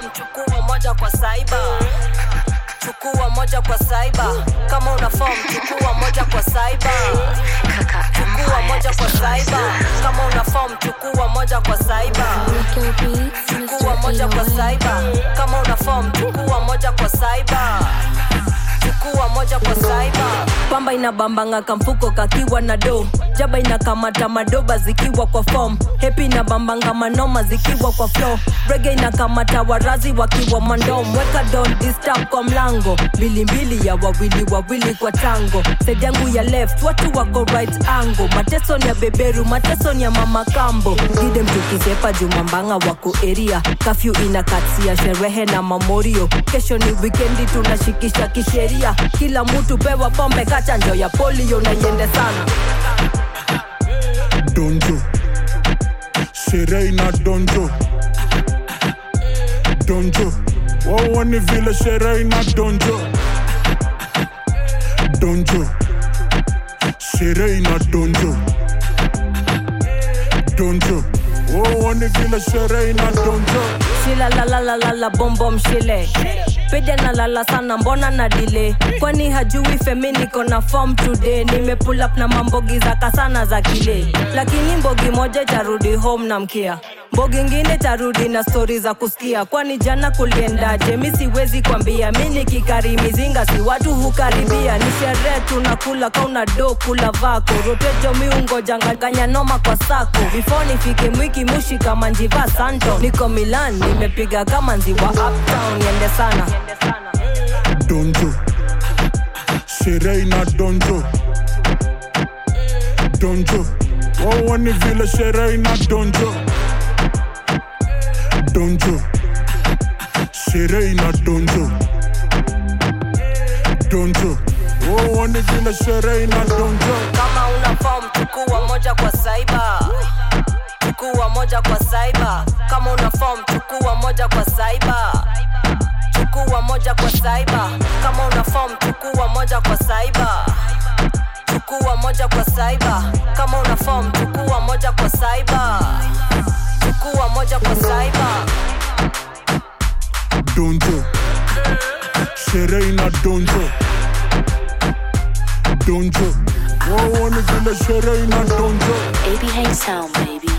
form chukua moja kwa cyber. Chukua moja kwa cyber. Kama una form chukua moja kwa cyber. Chukua moja kwa cyber. Kama una form chukua moja kwa cyber. Chukua moja kwa cyber. Kama una form chukua moja kwa cyber. Chukua moja kwa cyber. Pamba inabambanga kamfuko kakiwa na do. Jaba inakamata madoba zikiwa kwa form. Happy inabambanga manoma zikiwa kwa flow. Reggae inakamata warazi wakiwa mandom. Weka don't disturb kwa mlango. Mbili ya wawili kwa tango. Side yangu ya left watu wako right angle. Mateso ni ya beberu, mateso ni ya mama kambo. Gide mtukisepa jumambanga wako area. Kafyu inakatsia sherehe na mamorio. Kesho ni weekendi tunashikisha kisheria. Kila mtu pewa pombe kachanjo ya polio na yende sana. Donjo sherehe na donjo. Donjo wawani vile sherehe na donjo. Donjo sherehe na donjo. Donjo wawani vile sherehe na donjo. Shila la bom bom shile. Pede na lala sana mbona na delay. Kwani hajui femi niko na form today. Nime pull up na mambogi za kasana za kile. Lakini mbogi moja tarudi home na mkia. Mbogi ngine tarudi na story za kusikia. Kwani jana kuliendaje mi siwezi kwambia. Mini kikari mizinga si watu hukaribia. Ni sherehe tunakula kauna do kula vako. Rotejo miungo janganya noma kwa sako. Before nifike mwiki mushi kama njiva santo. Niko Milan nimepiga kama nziwa uptown yende sana. Donjo sherehe na donjo. Donjo wawani vile sherehe na donjo. Donjo sherehe na donjo. Donjo wawani vile sherehe na donjo. Kama una form chukua moja kwa cyber. Chukua moja kwa cyber. Kama una form chukua moja kwa cyber. Chukua moja kwa cyber. Kama una form chukua moja kwa cyber. Chukua moja kwa cyber. Kama una form chukua moja kwa cyber. Chukua moja kwa cyber. Donjo sherehe na donjo. Donjo wawani vile sherehe na donjo. AB Hang Sound, baby.